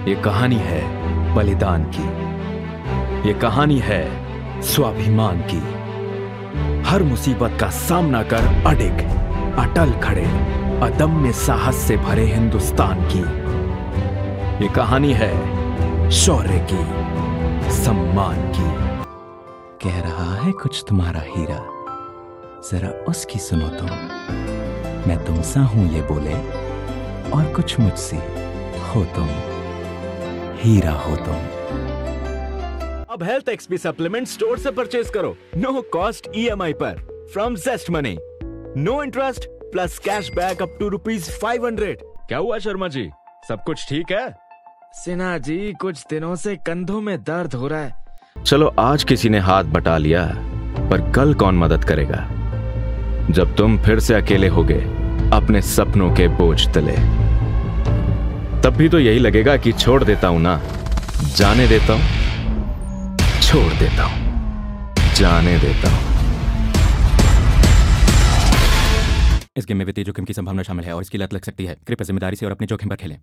ये कहानी है बलिदान की। ये कहानी है स्वाभिमान की। हर मुसीबत का सामना कर अडिग, अटल खड़े, अदम्य साहस से भरे हिंदुस्तान की। ये कहानी है शौर्य की, सम्मान की। कह रहा है कुछ तुम्हारा हीरा, जरा उसकी सुनो तुम। मैं तुमसा हूं ये बोले, और कुछ मुझसे हो तुम, हीरा हो तुम। अब हेल्थ एक्सपी सप्लीमेंट स्टोर से परचेज करो, नो कॉस्ट EMI पर from Zest money, no interest plus cashback up to ₹500। क्या हुआ शर्मा जी, सब कुछ ठीक है? सिन्हा जी, कुछ दिनों से कंधों में दर्द हो रहा है। चलो आज किसी ने हाथ बटा लिया, पर कल कौन मदद करेगा जब तुम फिर से अकेले होगे अपने सपनों के बोझ तले। तब भी तो यही लगेगा कि छोड़ देता हूं ना, जाने देता हूं, छोड़ देता हूं, जाने देता हूं। इस गेम में वित्तीय जोखिम की संभावना शामिल है और इसकी लत लग सकती है। कृपया जिम्मेदारी से और अपने जोखिम पर खेलें।